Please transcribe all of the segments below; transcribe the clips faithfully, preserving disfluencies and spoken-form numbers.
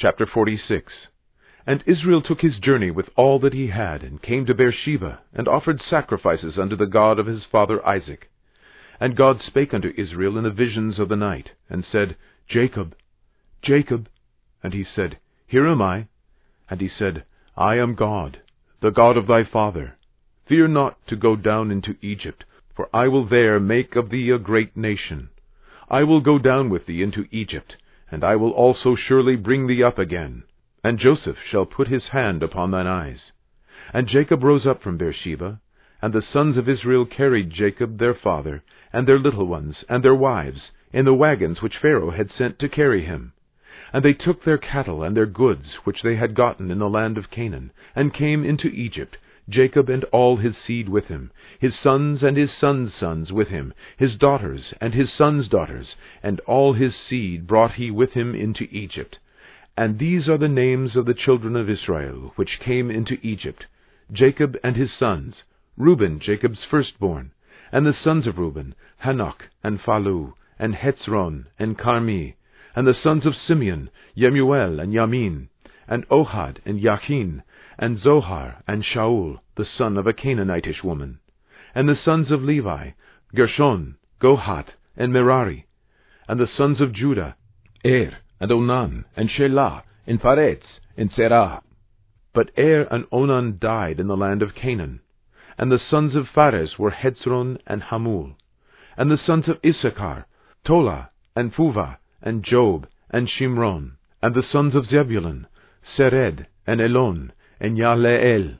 Chapter forty-six. And Israel took his journey with all that he had, and came to Beersheba, and offered sacrifices unto the God of his father Isaac. And God spake unto Israel in the visions of the night, and said, Jacob, Jacob. And he said, Here am I. And he said, I am God, the God of thy father. Fear not to go down into Egypt, for I will there make of thee a great nation. I will go down with thee into Egypt, and I will also surely bring thee up again. And Joseph shall put his hand upon thine eyes. And Jacob rose up from Beersheba, and the sons of Israel carried Jacob their father, and their little ones, and their wives, in the wagons which Pharaoh had sent to carry him. And they took their cattle and their goods, which they had gotten in the land of Canaan, and came into Egypt, Jacob and all his seed with him, his sons and his sons' sons with him, his daughters and his sons' daughters, and all his seed brought he with him into Egypt. And these are the names of the children of Israel, which came into Egypt, Jacob and his sons, Reuben Jacob's firstborn, and the sons of Reuben, Hanoch, and Phallu, and Hetzron, and Carmi, and the sons of Simeon, Yemuel, and Yamin, and Ohad, and Yachin, and Zohar, and Shaul, the son of a Canaanitish woman, and the sons of Levi, Gershon, Gohath, and Merari, and the sons of Judah, Er, and Onan, and Shelah, and Pharetz, and Serah. But Er and Onan died in the land of Canaan. And the sons of Phares were Hezron and Hamul. And the sons of Issachar, Tola, and Phuvah, and Job, and Shimron. And the sons of Zebulun, Sered, and Elon, and Yahleel.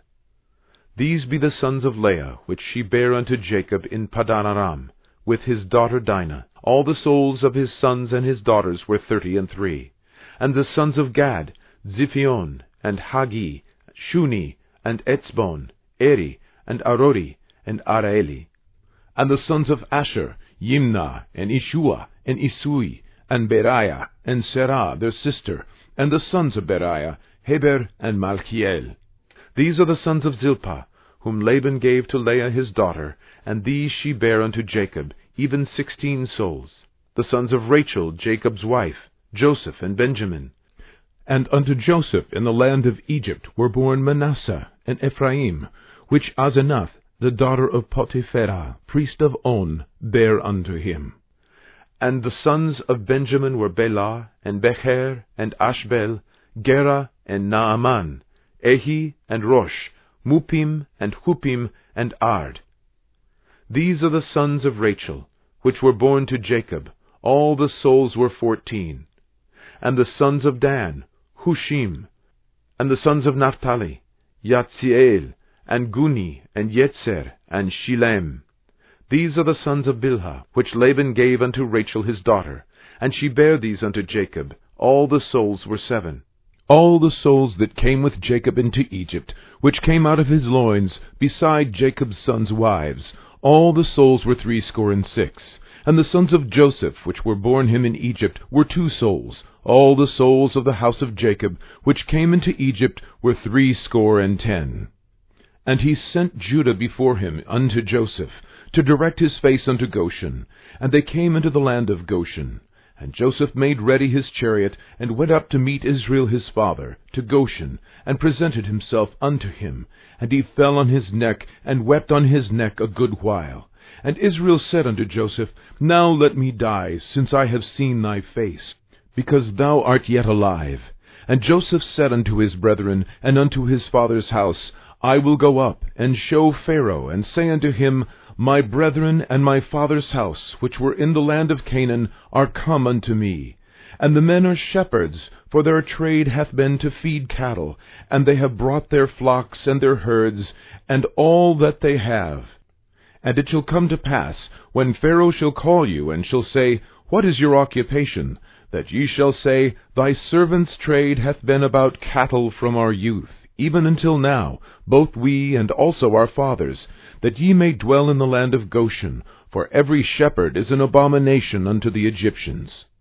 These be the sons of Leah, which she bare unto Jacob in Padan Aram, with his daughter Dinah. All the souls of his sons and his daughters were thirty and three. And the sons of Gad, Ziphion, and Hagi, Shuni, and Etzbon, Eri, and Arodi, and Araeli. And the sons of Asher, Yimnah, and Ishua, and Isui, and Beriah, and Serah their sister, and the sons of Beriah, Heber, and Malchiel. These are the sons of Zilpah, whom Laban gave to Leah his daughter, and these she bare unto Jacob, even sixteen souls. The sons of Rachel, Jacob's wife, Joseph and Benjamin. And unto Joseph in the land of Egypt were born Manasseh and Ephraim, which Asenath, the daughter of Potipherah, priest of On, bare unto him. And the sons of Benjamin were Bela, and Becher, and Ashbel, Gera, and Naaman, Ehi, and Rosh, Mupim, and Hupim, and Ard. These are the sons of Rachel, which were born to Jacob. All the souls were fourteen. And the sons of Dan, Hushim. And the sons of Naphtali, Yatziel, and Guni, and Yetzer, and Shilem. These are the sons of Bilhah, which Laban gave unto Rachel his daughter, and she bare these unto Jacob. All the souls were seven. All the souls that came with Jacob into Egypt, which came out of his loins, beside Jacob's sons' wives, all the souls were threescore and six. And the sons of Joseph, which were born him in Egypt, were two souls. All the souls of the house of Jacob, which came into Egypt, were threescore and ten. And he sent Judah before him unto Joseph, to direct his face unto Goshen. And they came into the land of Goshen. And Joseph made ready his chariot, and went up to meet Israel his father, to Goshen, and presented himself unto him. And he fell on his neck, and wept on his neck a good while. And Israel said unto Joseph, Now let me die, since I have seen thy face, because thou art yet alive. And Joseph said unto his brethren, and unto his father's house, I will go up, and show Pharaoh, and say unto him, My brethren and my father's house, which were in the land of Canaan, are come unto me. And the men are shepherds, for their trade hath been to feed cattle, and they have brought their flocks and their herds, and all that they have. And it shall come to pass, when Pharaoh shall call you, and shall say, What is your occupation? That ye shall say, Thy servant's trade hath been about cattle from our youth, even until now, both we and also our fathers, that ye may dwell in the land of Goshen, for every shepherd is an abomination unto the Egyptians.